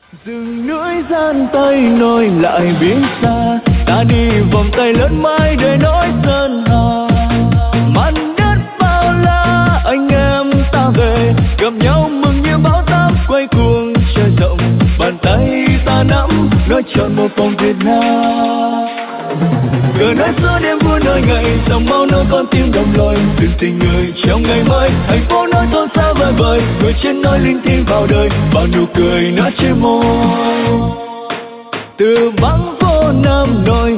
Rừng núi gian tay nối lại biến xa, ta đi vòng tay lớn mãi để nỗi sơn hà. Màn đất bao la anh em ta về, gặp nhau mừng như bão táp quay cuồng trời rộng. Bàn tay ta nắm nói trọn một vòng Việt Nam. Cờ nói giữa đêm vui nơi ngày, dòng máu nối con tim đồng lối. Từng tình người trong ngày mới, thành phố nói thôn xa vời vời. Người trên nói linh thiêng vào đời, bao nụ cười nở trên môi. Từ vắng vô Nam nổi